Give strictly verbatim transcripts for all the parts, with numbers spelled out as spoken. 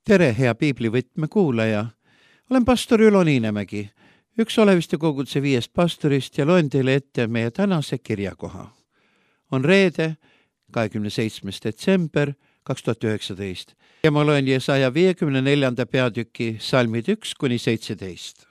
Tere, hea piiblivõtme kuulaja. Olen pastor Ülo Niinemägi, üks Oleviste koguduse viiest pastorist ja loen teile ette meie tänase kirjakoha. On reede, kahekümne seitsmes detsember kaks tuhat üheksateist ja ma loen Jesaja viiekümne neljanda peatüki salmid üks kuni seitseteist.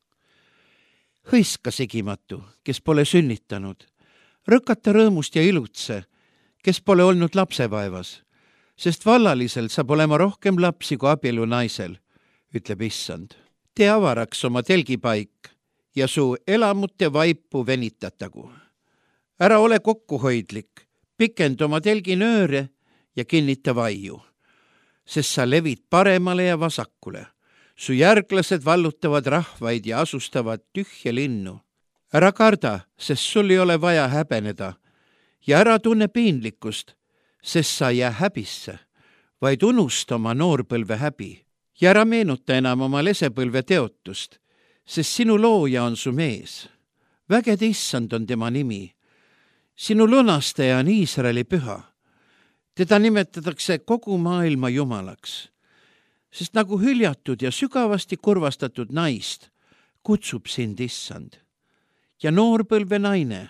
Hõiska sigimatu, kes pole sünnitanud, rõkata rõõmust ja ilutse, kes pole olnud lapsevaevas, sest vallalisel saab olema rohkem lapsi kui abielu naisel, ütleb Issand. Tee avaraks oma telgipaik ja su elamute vaipu venitatagu. Ära ole kokkuhoidlik, pikend oma telginööre ja kinnita vaiu, sest sa levid paremale ja vasakule. Su järglased vallutavad rahvaid ja asustavad tühje linnu. Ära karda, sest sul ei ole vaja häbeneda ja ära tunne piinlikkust, sest sa ei jää häbisse, vaid unusta oma noorpõlve häbi ja ära meenuta enam oma lesepõlve teotust, sest sinu looja on su mees. Vägede Issand on tema nimi. Sinu lunastaja on Iisraeli püha. Teda nimetatakse kogu maailma jumalaks, sest nagu hüljatud ja sügavasti kurvastatud naist kutsub sind Issand. Ja noorpõlve naine,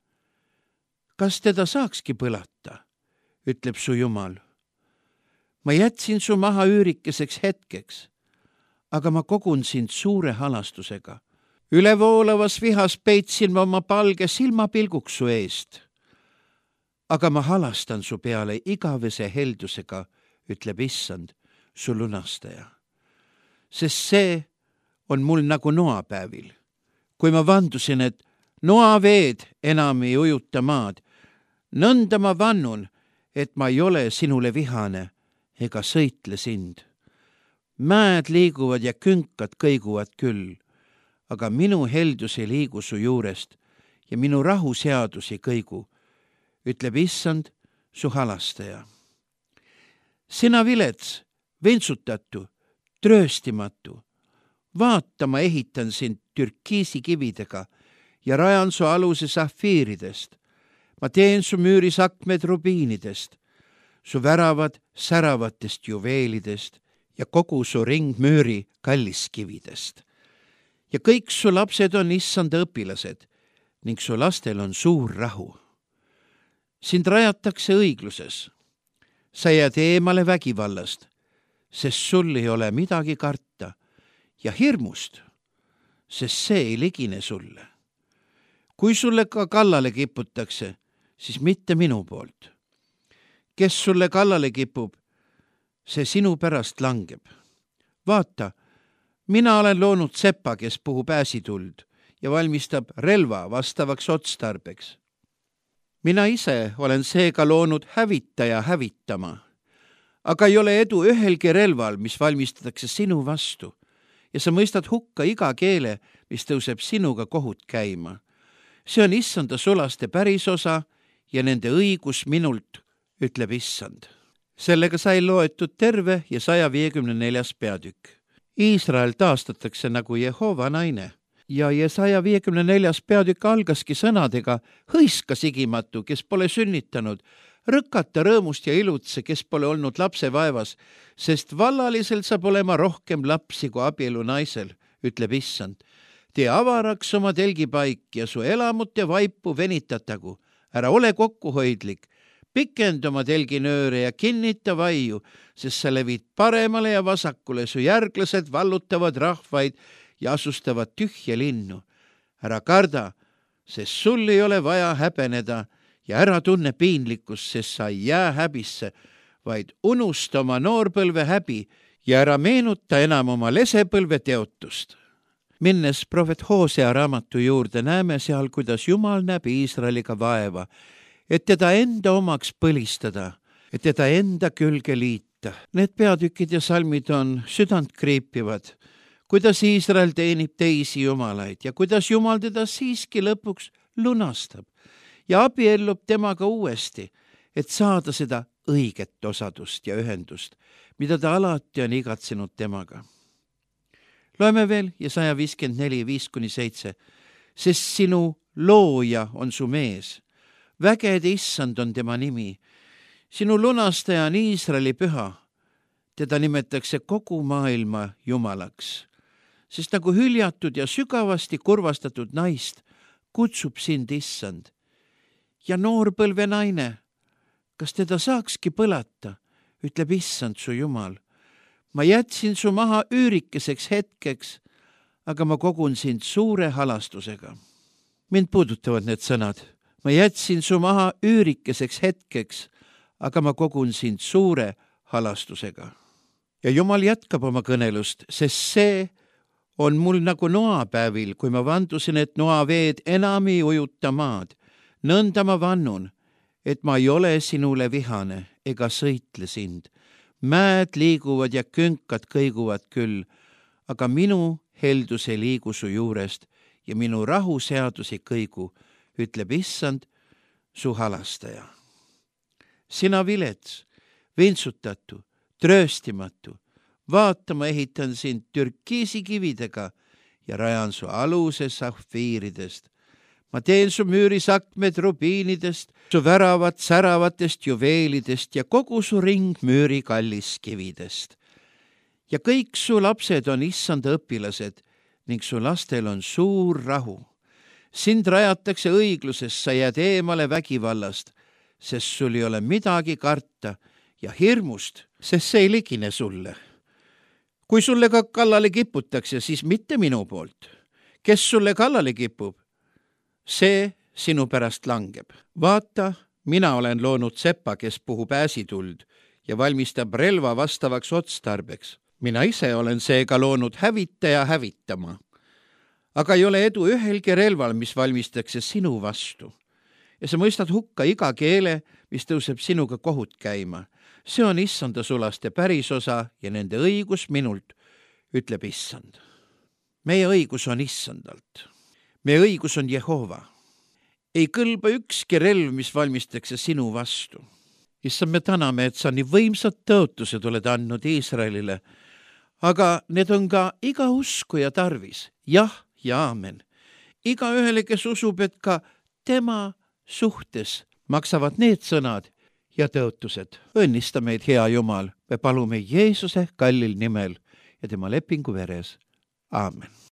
kas teda saakski põlata, ütleb su Jumal. Ma jätsin su maha üürikeseks hetkeks, aga ma kogun sind suure halastusega. Ülevoolavas vihas peitsin ma oma palge silmapilguks su eest, aga ma halastan su peale igavese heldusega, ütleb Issand, su lunastaja. Sest see on mul nagu noapäevil, kui ma vandusin, et noaveed enam ei ujuta maad, nõnda ma vannun, et ma ei ole sinule vihane ega sõitle sind. Mäed liiguvad ja künkad kõiguvad küll, aga minu heldus ei liigu su juurest ja minu rahuseadus ei kõigu, ütleb Issand, su halastaja. Sina vilets, ventsutatu, trööstimatu, vaata, ma ehitan sind türkiisi kividega ja rajan su aluse safiiridest. Ma teen su müüris akmed rubiinidest, su väravad säravatest juveelidest ja kogu su ringmüüri kalliskividest. Ja kõik su lapsed on Issanda õpilased ning su lastel on suur rahu. Sind rajatakse õigluses. Sa jääd eemale vägivallast, sest sul ei ole midagi karta, ja hirmust, sest see ei ligine sulle. Kui sulle ka kallale kiputakse, siis mitte minu poolt. Kes sulle kallale kipub, see sinu pärast langeb. Vaata, mina olen loonud sepa, kes puhub ääsituld ja valmistab relva vastavaks otstarbeks. Mina ise olen seega loonud hävitaja hävitama, aga ei ole edu ühelgi relval, mis valmistatakse sinu vastu, ja sa mõistad hukka iga keele, mis tõuseb sinuga kohut käima. See on Issanda sulaste pärisosa ja nende õigus minult, ütleb Issand. Sellega sai loetud terve ja saja viiekümne neljas peatükk. Iisrael taastatakse nagu Jehova naine. Ja Jesaja viiekümne neljas peatükk algaski sõnadega: hõiska sigimatu, kes pole sünnitanud, rõkata rõõmust ja ilutse, kes pole olnud lapsevaevas, sest vallalisel saab olema rohkem lapsi kui abielu naisel, ütleb Issand. Tee avaraks oma telgipaik ja su elamute vaipu venitatagu. Ära ole kokkuhoidlik, pikend oma telginööre ja kinnita vaiu, sest sa levid paremale ja vasakule, su järglased vallutavad rahvaid ja asustavad tühje linnu. Ära karda, sest sul ei ole vaja häbeneda ja ära tunne piinlikkust, sest sa ei jää häbisse, vaid unusta oma noorpõlve häbi ja ära meenuta enam oma lesepõlve teotust. Minnes prohvet Hoosea raamatu juurde, näeme seal, kuidas Jumal näeb Iisraeliga vaeva, et teda enda omaks põlistada, et teda enda külge liita. Need peatükid ja salmid on südant kriipivad, kuidas Iisrael teenib teisi jumalaid ja kuidas Jumal teda siiski lõpuks lunastab ja abiellub temaga uuesti, et saada seda õiget osadust ja ühendust, mida ta alati on igatsenud temaga. Loeme veel Jesaja viiskümmend neli, viis kuni seitse. Sest sinu looja on su mees, vägede Issand on tema nimi. Sinu lunastaja on Iisraeli püha. teda nimetatakse kogu maailma jumalaks, sest nagu hüljatud ja sügavasti kurvastatud naist kutsub sind issand. Ja noorpõlve naine, kas teda saakski põlata, ütleb issand su jumal. Ma jätsin su maha üürikeseks hetkeks, aga ma kogun sind suure halastusega. Mind puudutavad need sõnad. Ma jätsin su maha üürikeseks hetkeks, aga ma kogun sind suure halastusega. Ja Jumal jätkab oma kõnelust, sest see on mul nagu noapäevil, kui ma vandusin, et noaveed enam ei ujuta maad. Nõnda ma vannun, et ma ei ole sinule vihane ega sõitle sind. Mäed liiguvad ja künkad kõiguvad küll, aga minu heldus ei liigu su juurest ja minu rahuseadus ei kõigu, ütleb issand, su halastaja. Sina vilets, vintsutatu, trööstimatu, vaatama ehitan sind türkiisi kividega ja rajan su aluse sahviiridest. Ma teen su müüris akmed rubiinidest, su väravad säravatest juveelidest ja kogu su ring müüri kalliskividest. Ja kõik su lapsed on issanda õpilased ning su lastel on suur rahu. Sind rajatakse õiglusest, sa jääd eemale vägivallast, sest sul ei ole midagi karta ja hirmust, sest see ei ligine sulle. Kui sulle ka kallale kiputakse, siis mitte minu poolt. Kes sulle kallale kipub, see sinu pärast langeb. Vaata, mina olen loonud sepa, kes puhub äsituld ja valmistab relva vastavaks otstarbeks. Mina ise olen seega loonud hävitaja hävitama. Aga ei ole edu ühelgi relval, mis valmistakse sinu vastu. Ja sa mõistad hukka iga keele, mis tõuseb sinuga kohut käima. See on issanda sulaste pärisosa ja nende õigus minult, ütleb issand. Meie õigus on issandalt. Meie õigus on Jehova. Ei kõlba ükski relv, mis valmistakse sinu vastu. Issand, me täname, et sa nii võimsad tõotused oled andnud Iisraelile, aga need on ka iga uskuja tarvis. Jah ja aamen. Iga ühele, kes usub, et ka tema suhtes maksavad need sõnad ja tõotused. Õnnista meid, hea Jumal, me palume Jeesuse kallil nimel ja tema lepingu veres. Aamen.